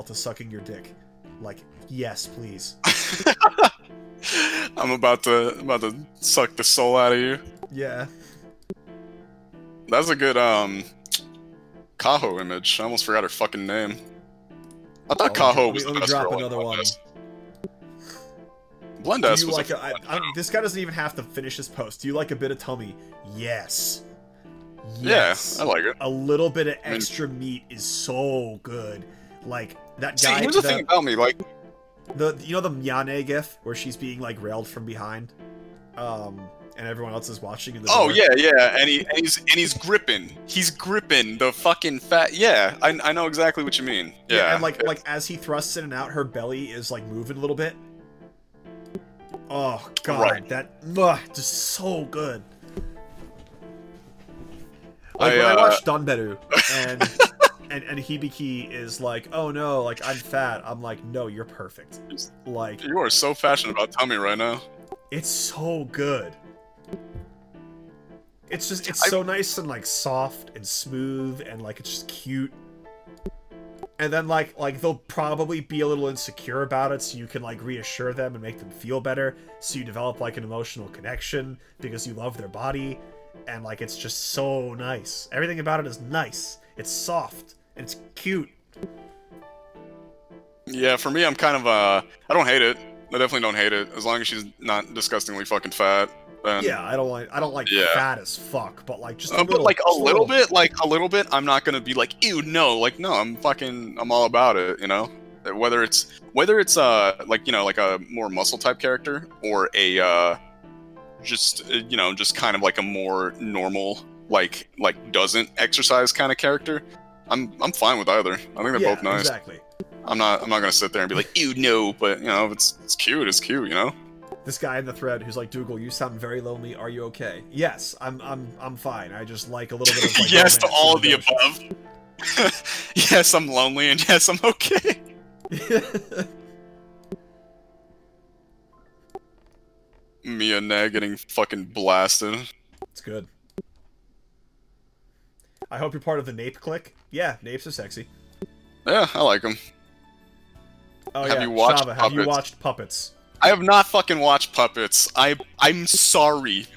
to sucking your dick. Like, yes, please. I'm about to suck the soul out of you. Yeah. That's a good Kaho image. I almost forgot her fucking name. I thought Kaho was the best drop girl in another one. Blendes was like this guy doesn't even have to finish his post. Do you like a bit of tummy? Yes. Yes. Yeah, I like it. A little bit of extra meat is so good. Like that guy. See, here's the thing about me, like the Miyane gif where she's being like railed from behind, and everyone else is watching in the door. Yeah, and he's gripping. He's gripping the fucking fat. Yeah, I know exactly what you mean. Yeah, and like as he thrusts in and out, her belly is like moving a little bit. Oh god, right. that just so good. Like when I watched Donberu and Hibiki is like, oh no, like I'm fat. I'm like, no, you're perfect. Like you are so passionate about tummy right now. It's so good. It's so nice and like soft and smooth and like it's just cute. And then like they'll probably be a little insecure about it, so you can like reassure them and make them feel better. So you develop like an emotional connection because you love their body, and like it's just so nice. Everything about it is nice. It's soft and it's cute. Yeah, for me, I'm kind of I don't hate it. I definitely don't hate it as long as she's not disgustingly fucking fat. Then, yeah, I don't like fat as fuck, but like just a little, but like a little bit, I'm not gonna be like, ew, no, like no, I'm all about it, you know. Whether it's like you know like a more muscle type character or a just you know just kind of like a more normal like doesn't exercise kind of character, I'm fine with either. I think they're both nice. Exactly. I'm not gonna sit there and be like, ew, no, but you know if it's cute, it's cute, you know. This guy in the thread who's like, Dougal, you sound very lonely. Are you okay? Yes, I'm fine. I just like a little bit of like yes to all of the above. Yes, I'm lonely, and yes, I'm okay. Mia Nag getting fucking blasted. It's good. I hope you're part of the Nape clique. Yeah, Napes are sexy. Yeah, I like them. Oh have yeah, you watched Shava, have you watched Puppets? I have not fucking watched Puppets. I'm sorry,